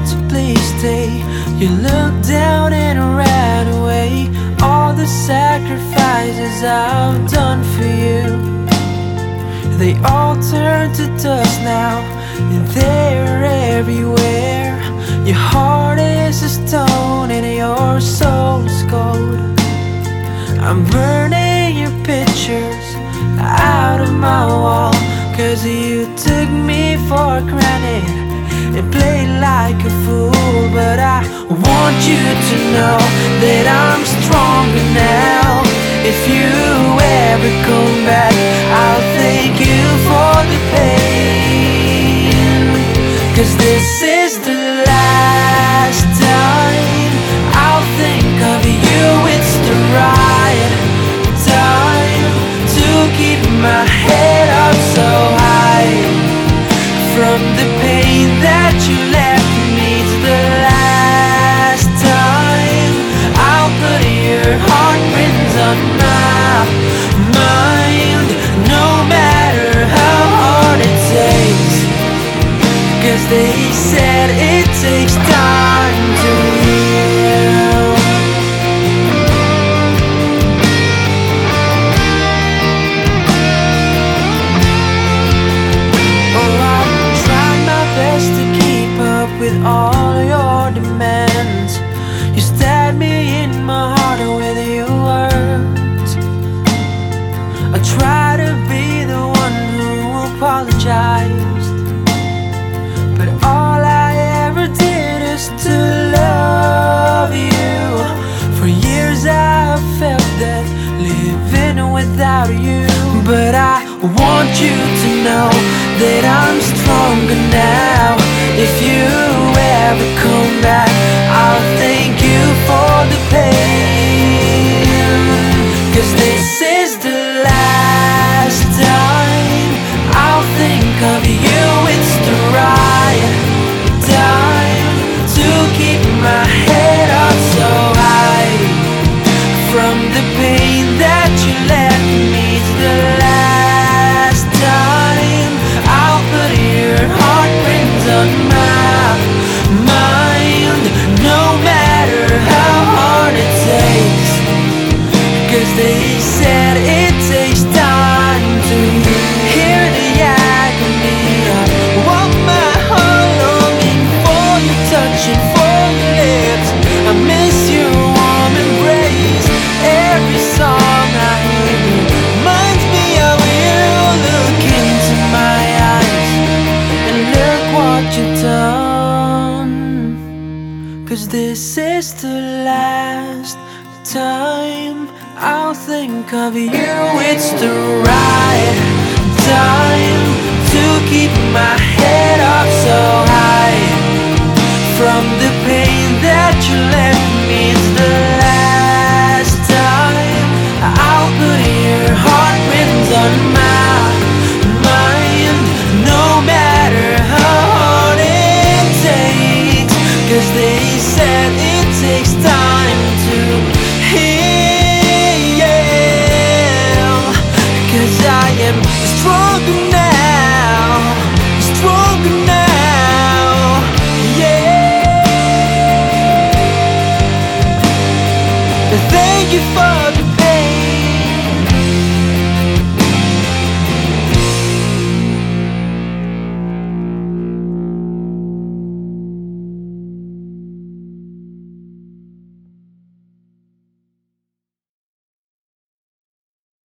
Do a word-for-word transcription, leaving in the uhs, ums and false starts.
to please stay. You looked down and ran away. All the sacrifices I've done for you, they all turn to dust now, and they're everywhere. Your heart is a stone and your soul is gold. I'm burning your pictures out of my wall, 'cause you took me for granted and played like a fool. But I want you to know that I'm stronger now. If you ever come back, I'll thank you for the pain, 'cause this is the last time I'll think of you. It's the right time to keep my head up so high from the pain that you left me. It's the last time I'll put your heartprints on my mind, no matter how hard it takes, 'cause they said it takes time to heal. Oh, I tried my best to keep up with all your demands. You stabbed me in my heart with your words. I try to be the one who apologized, but all I ever did is to love you. For years I've felt that living without you, but I want you to know that I'm stronger now. If you ever come back, I'll thank you for the pain, 'cause this is the last time I'll think of you. It's the right time to keep my head up so high from the pain that you left me. It's the last time I'll put your heartprints on my mind, no matter how hard it takes, 'cause they said it takes time to hear the agony. I want my heart longing for your touch and for your lips. I miss your warm embrace. Every song I hear reminds me of you. Look into my eyes and look what you've done, 'cause this is the last time I'll think of you. It's the right time to keep my head up so high from the pain that you left me. It's the